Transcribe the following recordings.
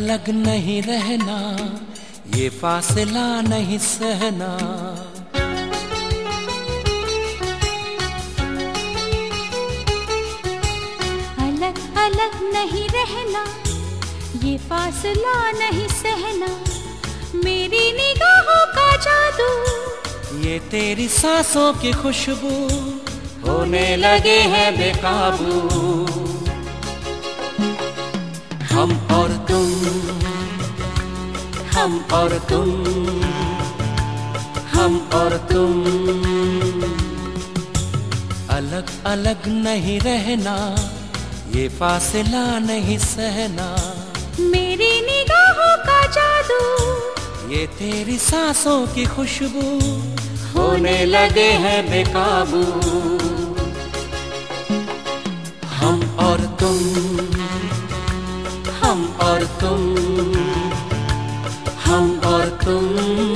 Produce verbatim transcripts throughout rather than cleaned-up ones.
अलग नहीं रहना, ये फासला नहीं सहना। अलग अलग नहीं रहना, ये फासला नहीं सहना। मेरी निगाहों का जादू, ये तेरी सांसों की खुशबू, होने लगे हैं बेकाबू। हम और तुम, हम और तुम, हम और तुम, अलग अलग नहीं रहना, ये फासला नहीं सहना। मेरी निगाहों का जादू, ये तेरी सांसों की खुशबू, होने लगे हैं बेकाबू। हम और तुम, हम और तुम, हम और तुम।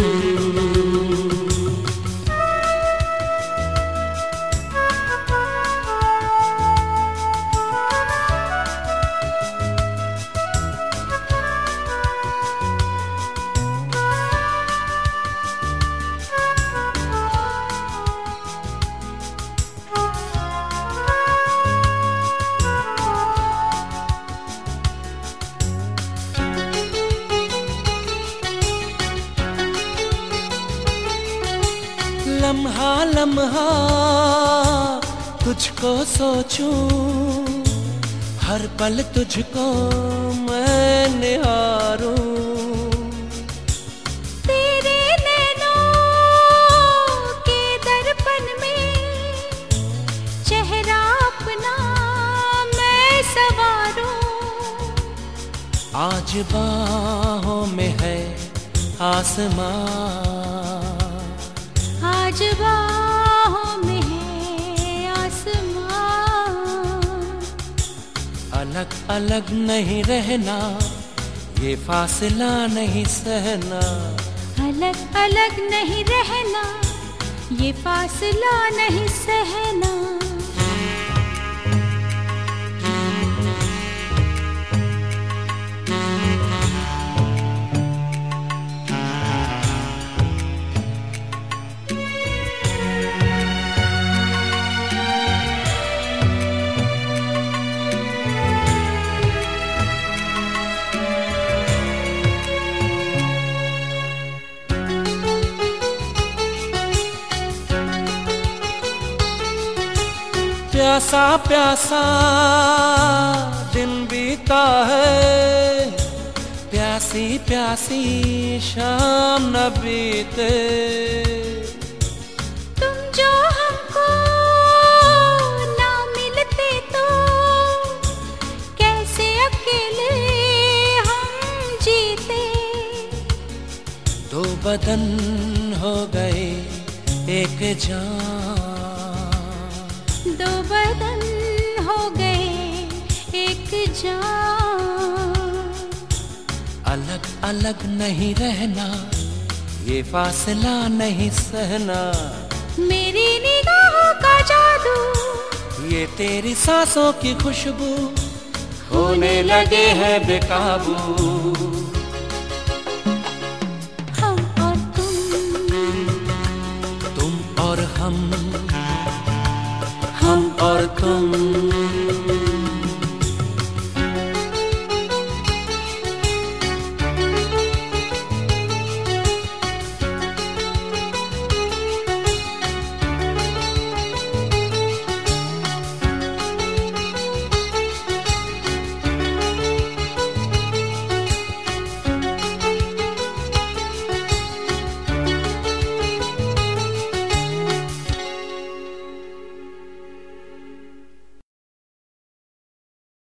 लम्हा लम्हा तुझको सोचूं, हर पल तुझको मैं निहारूं। तेरे नैनों के दर्पण में चेहरा अपना मैं संवारूं। आज बाहों में है आसमां, आज बाहों में है आसमां। अलग अलग नहीं रहना, ये फासला नहीं सहना। अलग अलग नहीं रहना, ये फासला नहीं सहना। प्यासा प्यासा दिन बीता है, प्यासी प्यासी शाम न बीते। तुम जो हमको ना मिलते तो कैसे अकेले हम जीते। दो बदन हो गए एक जान, दो बदन हो गए एक जान। अलग अलग नहीं रहना, ये फासला नहीं सहना। मेरी निगाहों का जादू, ये तेरी सांसों की खुशबू, होने लगे हैं बेकाबू। हम और तुम, तुम और हम, हम और तुम।